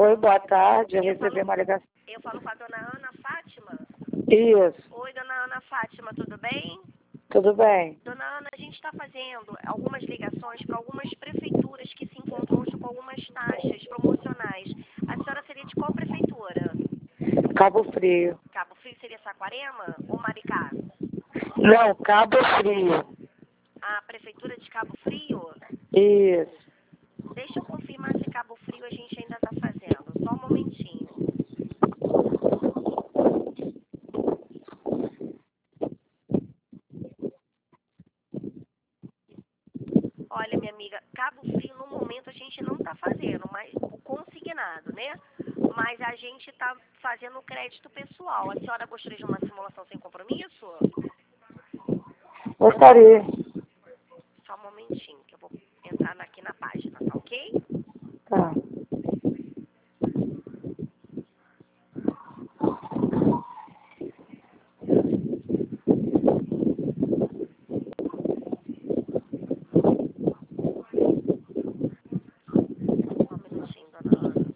Oi, boa tarde. Eu recebi uma ligação. Eu falo com a dona Ana Fátima. Isso, Oi, dona Ana Fátima, tudo bem? tudo bem. Dona Ana, a gente está fazendo algumas ligações para algumas prefeituras que se encontram hoje com algumas taxas promocionais. A senhora seria de qual prefeitura? Cabo Frio. Cabo Frio seria Saquarema ou Maricá? Não, Cabo Frio. A prefeitura de Cabo Frio? Isso. Deixa eu confirmar se Cabo Frio a gente ainda está fazendo. Só um momentinho. Olha, minha amiga, Cabo Frio no momento a gente não está fazendo, mas o consignado, né? Mas a gente está fazendo o crédito pessoal. A senhora gostaria de uma simulação sem compromisso? Gostaria. Só um momentinho, que eu vou entrar aqui na página, tá ok? Tá. Só um minutinho, dona Ana.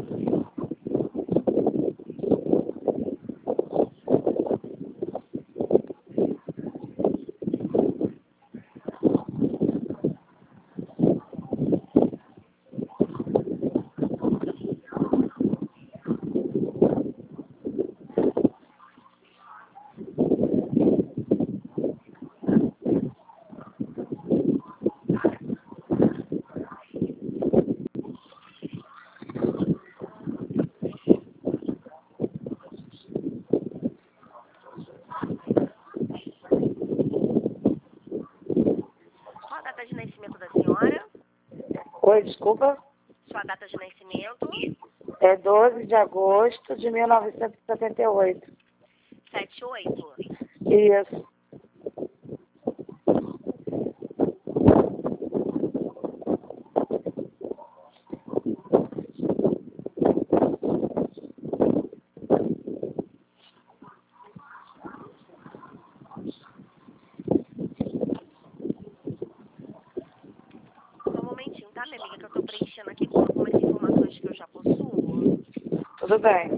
Qual a data de nascimento da senhora? Oi, desculpa. Sua data de nascimento? É 12 de agosto de 1978. 78. Isso. Só um momentinho, tá, minha amiga, que eu tô preenchendo aqui com algumas informações que eu já possuo. Tudo bem.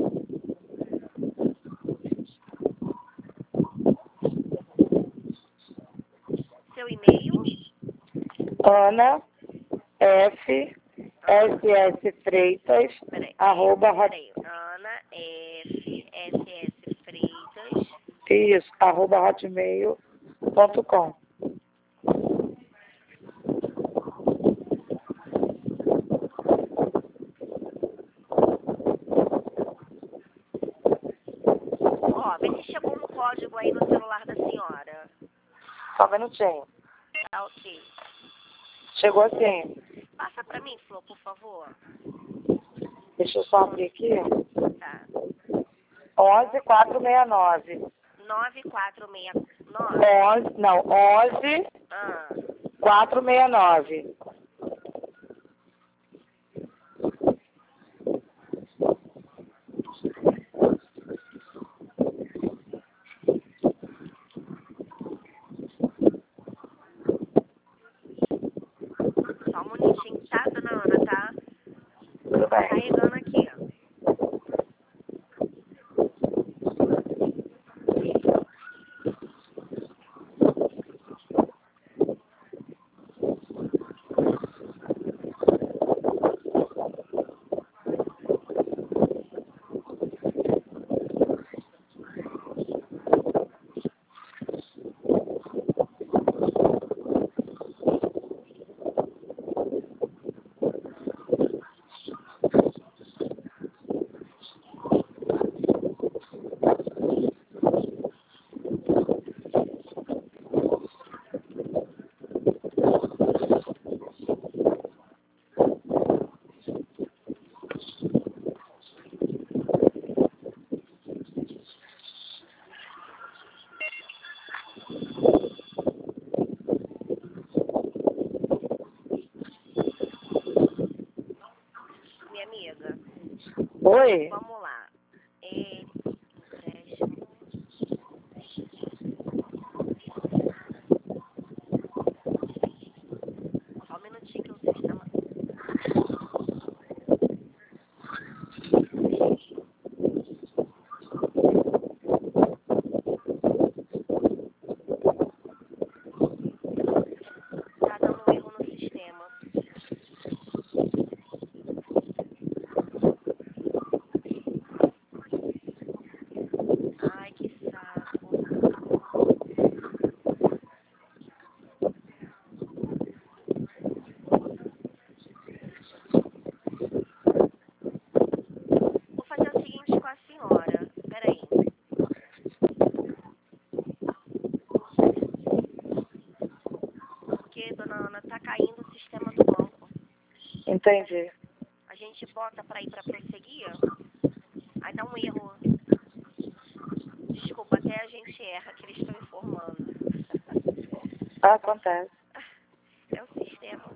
Seu e-mail? Ana F. SS Freitas, Peraí. @hot- Ana F. SS Freitas. isso, @hotmail.com. Ó, vê se chegou um código aí no celular da senhora. Só um minutinho. Tá ok. Chegou assim. Passa pra mim, Flor, por favor. Deixa eu só abrir aqui. Tá. 11469. 9469. 11 Ah, 469. só um minutinho, tá, dona Ana, tá? Tudo bem. Carregando aqui, ó. Minha amiga, Oi? vamos lá. Só um minutinho que o sistema... Entendi. A gente bota para ir para prosseguir, aí dá um erro. Desculpa, até a gente erra que eles estão informando. Acontece. É o sistema.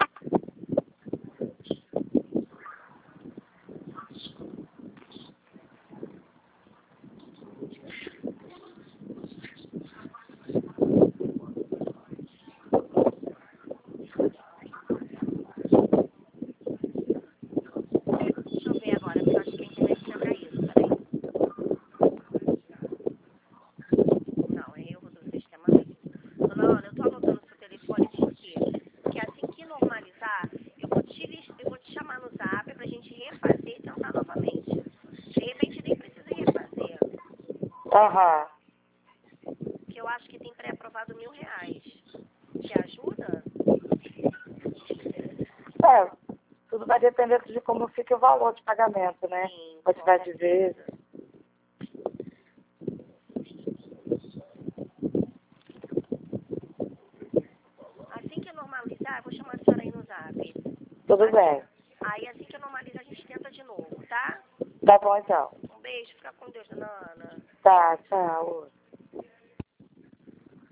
Deixa eu ver agora, porque eu acho que a internet já caiu. Peraí. Não, é erro do sistema mesmo. Dona Ana, eu tô anotando seu telefone por quê? Porque assim que normalizar, eu vou te chamar no zap pra gente refazer e tentar novamente. De repente nem precisa refazer. Aham. Porque eu acho que tem pré-aprovado R$ 1.000. Te ajuda? É, tudo vai depender de como fica o valor de pagamento, né? Sim, Ou se com vai de vez. certeza. Assim que normalizar, eu vou chamar a senhora aí no zap. Tudo bem. Aí assim que normalizar, a gente tenta de novo, tá? Tá bom, então. Um beijo, fica com Deus, dona Ana. Tá, tchau.